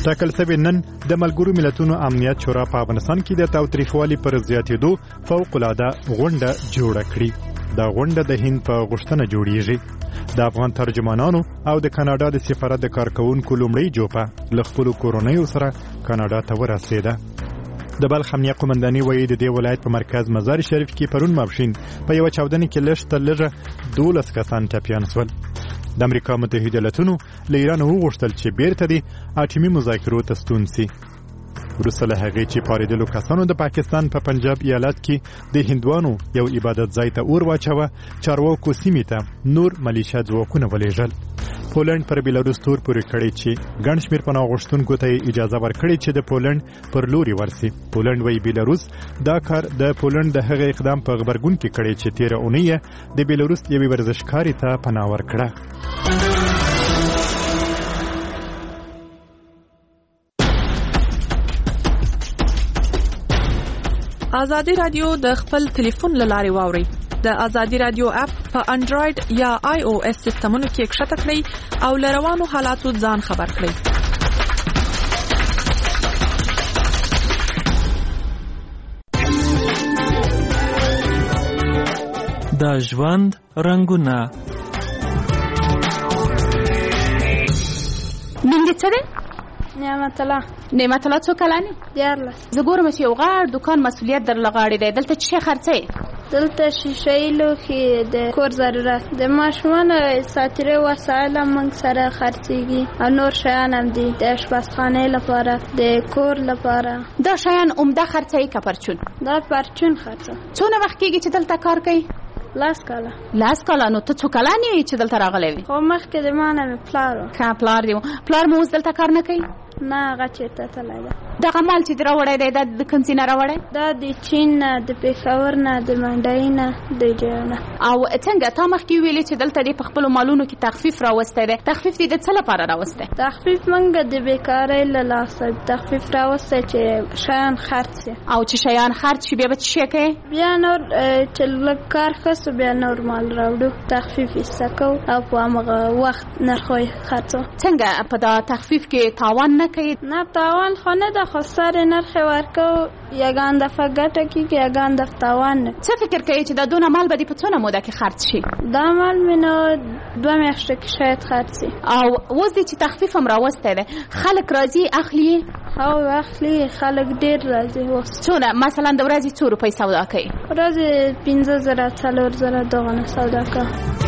ټاکل شوې نن د ملګرو ملتونو امنیت شورا په افغانستان کې د تاوتریخوالي پر زیاتېدو فوق العاده غونډه جوړه کړې. دا غونډه د هند په غوښتنه جوړیږي. د افغان ترجمانانو او د کاناډا د سفارت د کارکونکو لومړی جوپه له خپلو کورنیو سره کاناډا ته ورسېده. د بلخ امنیه قومنداني وایي د دې ولایت په مرکز مزار شریف کې پرون ماپښین په یوه چاودنه کې لږ تر لږه 12 کسان ټپیان شول. د امریکا متحده ایالاتونو له ایران وغوښتل چې بیرته د اټومي مذاکرو ته ستون سي. وروسته له هغې چې پارېدلو کسانو د پاکستان په پنجاب ایالت کې د هندوانو یو عبادت ځای ته اور واچوه، چارواکو سیمې ته نور ملیشه ځواکونه ولېږل. پولنډ پر بیلاروس تور پورې کړی چې ګڼ شمېر پناه غوښتونکو ته اجازه ورکړې چې د پولنډ پر لوري ورسي. پولنډ وایي بیلاروس دا کار د پولنډ د هغه اقدام په غبرګون کې کړی چې تېره اونۍ د بیلاروس یوې ورزشکارې ته پناه ورکړه. ازادي رادیو د خپل ټلیفون له لارې واوري. د ازادي رادیو اپ په انډراید یا آی او اس سیستمونو کې ښکته کړئ او له روانو حالاتو ځان خبر کړئ. د ژوند رنگونه. نوم دې څه دی؟ نعمت الله. نعمت الله څو کلن یې؟ 14. زه ګورم چې یو غټ دکان مسؤلیت درله غاړې دی. دلته څه خرڅې؟ دلته شیشې لوښي د کور ضرورت د ماشومانو ساتیري وسایل موږ سره خرڅېږي او نور شیان هم دي د اشپزخانې لپاره د کور لپاره. دا شیان عمده خرڅوي که پرچون؟ دا پرچون خرڅه. څونه وخت کېږي چې دلته کار کوي؟ 10 کاله. 10 کاله. نو ته څو کلن یې چې دلته راغلی وې؟ خو مخکې د ما نه مې پلار و. ښه پلار دې و. پلار مو اوس دلته کار نه کوي؟ نه هغه چېرته تللی ده. دغه مال چې دې راوړی دی دا د کوم ځای نه راوړی؟ دا د چین نه، د پېښور نه، د منډۍ نه، د جیو نه. او څنګه تا مخکې ویلې چې دلته دې په خپلو مالونو کې تخفیف راوستی دی؟ تخفیف دې د څه لپاره راوستی؟ تخفیف موږ د بیکارۍ له لاسه تخفیف راوستی چې شیان خرڅ شي. او چې شیان خرڅ شي بیا به څه شی کوې؟ بیا نور چې لږ کار ښه سو بیا نور مال راوړو، تخفیف ایسته کوو او په همغه وخت نرخو یې خرڅو. څنګه په دا تخفیف کې تاوان نه کوي؟ نه تاوان خو نه ده، خو سر نرخ ورکو یګان دفعه ګټه کېږي یګان دفعه تاوان نه. څه فکر کوي چې دا دونه مال به دې په څونه موده کې خرڅ شي؟ دا مال مې نو 2 میاشتې کې شاید خرڅ شي. او اوس دې چې تخفیف هم راوستی دی خلک راځي اخلي یې؟ او اخلي خلک ډېر راځي. اوس څونه مثلا د ورځې څو روپۍ سودا کوي؟ ورځې 15,000 4,000 دغه نه سودا کوي.